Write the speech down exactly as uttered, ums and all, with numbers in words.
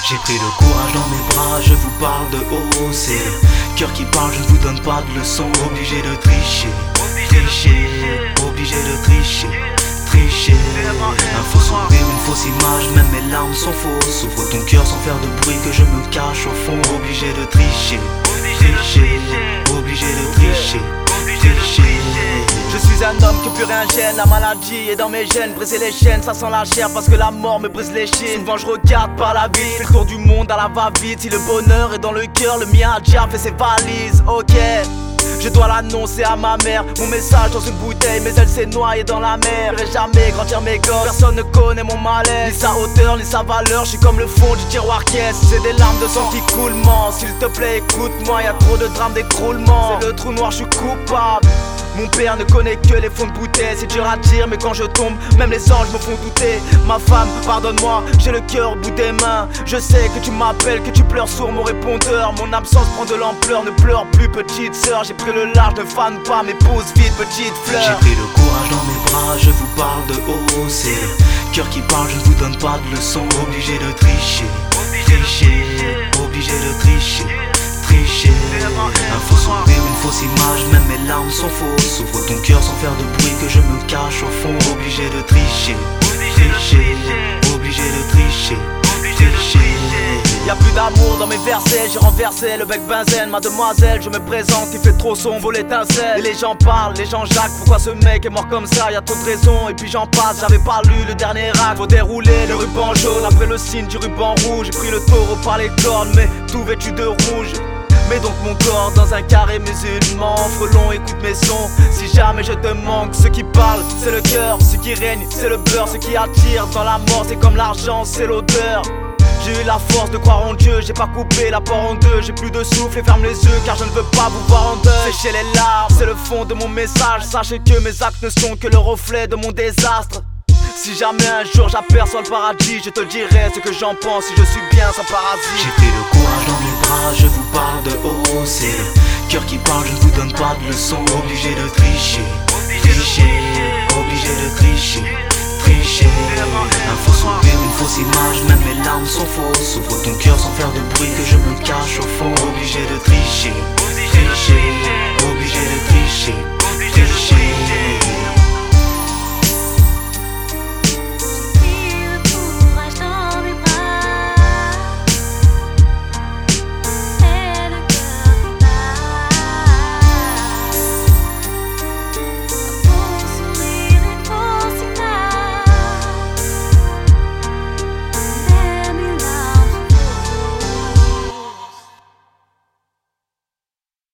J'ai pris le courage dans mes bras, je vous parle de haut. C'est le cœur qui parle, je ne vous donne pas de leçons. Obligé de tricher, tricher, obligé de tricher, tricher. Un faux sourire, une fausse image, même mes larmes sont fausses. Ouvre ton cœur sans faire de bruit que je me cache au fond. Obligé de tricher, tricher, obligé de tricher, tricher. Je suis un homme que plus rien gêne, la maladie est dans mes gènes. Briser les chaînes, ça sent la chair parce que la mort me brise les chines. Souvent je regarde par la vie, fais le tour du monde à la va-vite. Si le bonheur est dans le cœur, le mien a déjà fait ses valises. Ok, je dois l'annoncer à ma mère. Mon message dans une bouteille, mais elle s'est noyée dans la mer. Je vais jamais grandir mes gosses, personne ne connaît mon malaise. Ni sa hauteur, ni sa valeur, je suis comme le fond du tiroir caisse. C'est des larmes de sang qui coulent, s'il te plaît écoute-moi. Y'a trop de drames d'écroulement, c'est le trou noir, je suis coupable. Mon père ne connaît que les fonds de bouteille. C'est dur à dire mais quand je tombe, même les anges me font douter. Ma femme, pardonne-moi, j'ai le cœur au bout des mains. Je sais que tu m'appelles, que tu pleures sur mon répondeur. Mon absence prend de l'ampleur, ne pleure plus petite sœur. J'ai pris le large, ne fane pas, mais pose vite petite fleur. J'ai pris le courage dans mes bras, je vous parle de haut. C'est le cœur qui parle, je ne vous donne pas de leçons. Obligé de tricher, tricher, obligé de tricher, tricher. Un faux sourire, une fausse image, même mes larmes sont fausses. Ouvre ton cœur sans faire de bruit que je me cache au fond. Obligé de tricher, tricher, obligé de tricher, tricher. Y'a plus d'amour dans mes versets, j'ai renversé le bec benzène. Mademoiselle, je me présente, il fait trop sombre, l'étincelle. Et les gens parlent, les gens jacquent, pourquoi ce mec est mort comme ça? Y'a trop de raisons, et puis j'en passe, j'avais pas lu le dernier acte. Faut dérouler le ruban jaune, après le signe du ruban rouge. J'ai pris le taureau par les cornes, mais tout vêtu de rouge. Mets donc mon corps dans un carré musulman. Frelon, écoute mes sons, si jamais je te manque. Ce qui parle, c'est le cœur, ce qui règne, c'est le beurre. Ce qui attire dans la mort, c'est comme l'argent, c'est l'odeur. J'ai eu la force de croire en Dieu, j'ai pas coupé la porte en deux. J'ai plus de souffle et ferme les yeux car je ne veux pas vous voir en deuil. Sécher les larmes, c'est le fond de mon message. Sachez que mes actes ne sont que le reflet de mon désastre. Si jamais un jour j'aperçois le paradis, je te dirai ce que j'en pense si je suis bien sans parasite. J'ai pris le courage dans mes bras, je vous parle de haut. C'est le cœur qui parle, je ne vous donne pas de leçons. Obligé de tricher, tricher, obligé de tricher, tricher. Un faux sourire, une fausse image, même mes larmes sont fausses. Ouvre ton cœur sans faire de bruit que je me cache au fond. Obligé de tricher, tricher, obligé de tricher, tricher.